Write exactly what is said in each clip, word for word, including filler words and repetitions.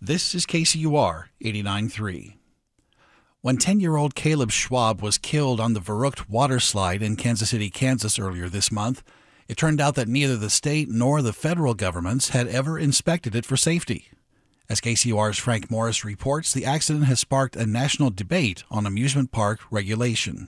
This is K C U R eighty-nine point three. When ten-year-old Caleb Schwab was killed on the Verrückt water slide in Kansas City, Kansas earlier this month, it turned out that neither the state nor the federal governments had ever inspected it for safety. As K C U R's Frank Morris reports, the accident has sparked a national debate on amusement park regulation.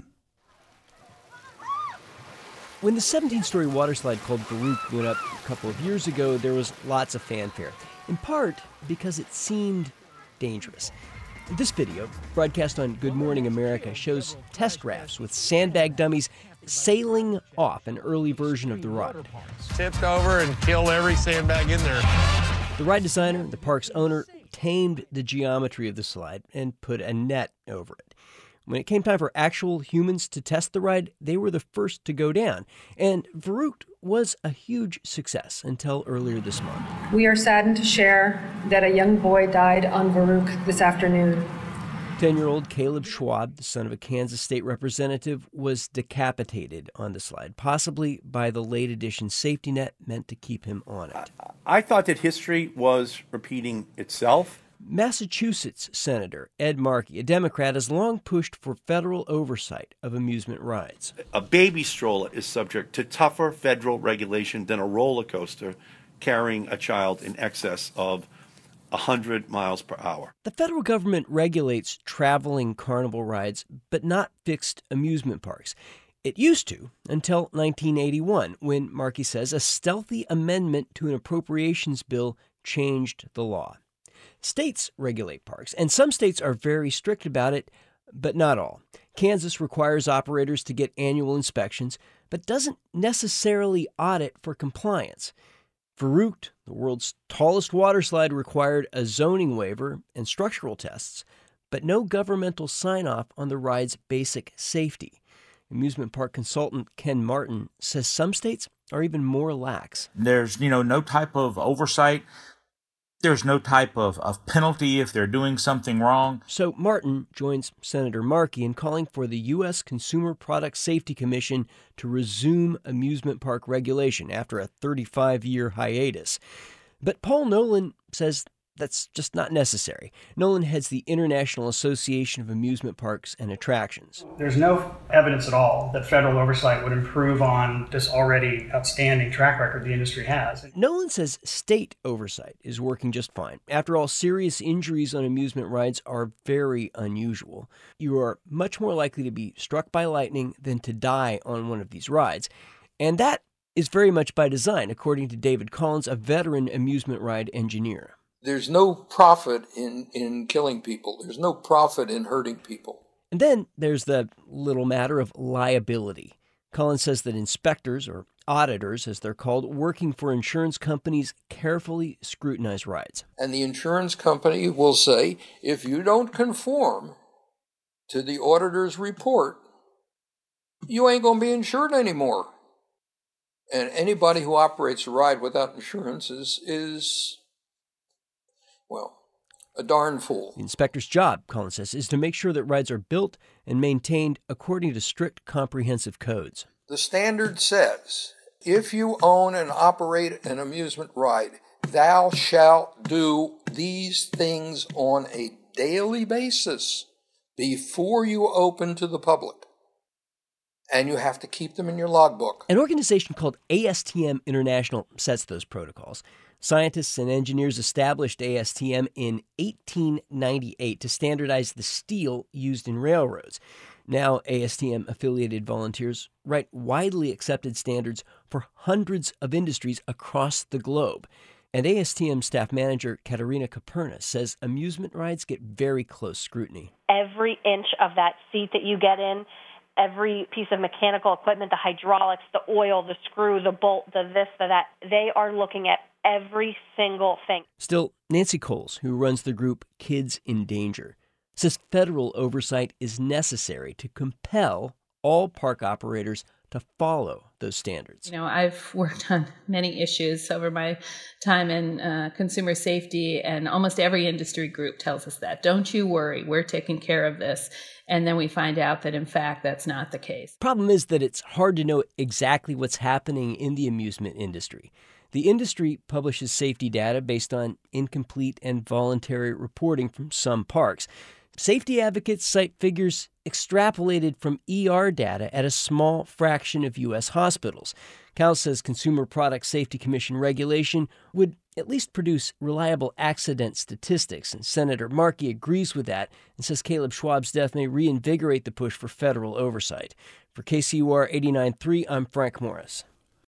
When the seventeen-story water slide called Verrückt went up a couple of years ago, there was lots of fanfare, in part because it seemed dangerous. This video, broadcast on Good Morning America, shows test rafts with sandbag dummies sailing off an early version of the ride. Tipped over and killed every sandbag in there. The ride designer, the park's owner, tamed the geometry of the slide and put a net over it. When it came time for actual humans to test the ride, they were the first to go down. And Verrückt was a huge success until earlier this month. We are saddened to share that a young boy died on Verrückt this afternoon. ten-year-old Caleb Schwab, the son of a Kansas state representative, was decapitated on the slide, possibly by the late edition safety net meant to keep him on it. I thought that history was repeating itself. Massachusetts Senator Ed Markey, a Democrat, has long pushed for federal oversight of amusement rides. A baby stroller is subject to tougher federal regulation than a roller coaster carrying a child in excess of one hundred miles per hour. The federal government regulates traveling carnival rides, but not fixed amusement parks. It used to until nineteen eighty-one, when, Markey says, a stealthy amendment to an appropriations bill changed the law. States regulate parks, and some states are very strict about it, but not all. Kansas requires operators to get annual inspections, but doesn't necessarily audit for compliance. Verrückt, the world's tallest water slide, required a zoning waiver and structural tests, but no governmental sign-off on the ride's basic safety. Amusement park consultant Ken Martin says some states are even more lax. There's, you know, no type of oversight. There's no type of, of penalty if they're doing something wrong. So Martin joins Senator Markey in calling for the U S Consumer Product Safety Commission to resume amusement park regulation after a thirty-five-year hiatus. But Paul Nolan says that's just not necessary. Nolan heads the International Association of Amusement Parks and Attractions. There's no evidence at all that federal oversight would improve on this already outstanding track record the industry has. Nolan says state oversight is working just fine. After all, serious injuries on amusement rides are very unusual. You are much more likely to be struck by lightning than to die on one of these rides. And that is very much by design, according to David Collins, a veteran amusement ride engineer. There's no profit in, in killing people. There's no profit in hurting people. And then there's the little matter of liability. Collins says that inspectors, or auditors as they're called, working for insurance companies carefully scrutinize rides. And the insurance company will say, if you don't conform to the auditor's report, you ain't going to be insured anymore. And anybody who operates a ride without insurance is is... well, a darn fool. The inspector's job, Collins says, is to make sure that rides are built and maintained according to strict comprehensive codes. The standard says, if you own and operate an amusement ride, thou shalt do these things on a daily basis before you open to the public. And you have to keep them in your logbook. An organization called A S T M International sets those protocols. Scientists and engineers established A S T M in eighteen ninety-eight to standardize the steel used in railroads. Now, A S T M-affiliated volunteers write widely accepted standards for hundreds of industries across the globe. And A S T M staff manager Katerina Kaperna says amusement rides get very close scrutiny. Every inch of that seat that you get in, every piece of mechanical equipment, the hydraulics, the oil, the screw, the bolt, the this, the that, they are looking at every single thing. Still, Nancy Coles, who runs the group Kids in Danger, says federal oversight is necessary to compel all park operators to follow those standards. You know, I've worked on many issues over my time in uh, consumer safety, and almost every industry group tells us that. Don't you worry, we're taking care of this. And then we find out that, in fact, that's not the case. Problem is that it's hard to know exactly what's happening in the amusement industry. The industry publishes safety data based on incomplete and voluntary reporting from some parks. Safety advocates cite figures extrapolated from E R data at a small fraction of U S hospitals. Cal says Consumer Product Safety Commission regulation would at least produce reliable accident statistics, and Senator Markey agrees with that and says Caleb Schwab's death may reinvigorate the push for federal oversight. For K C U R eighty-nine point three, I'm Frank Morris.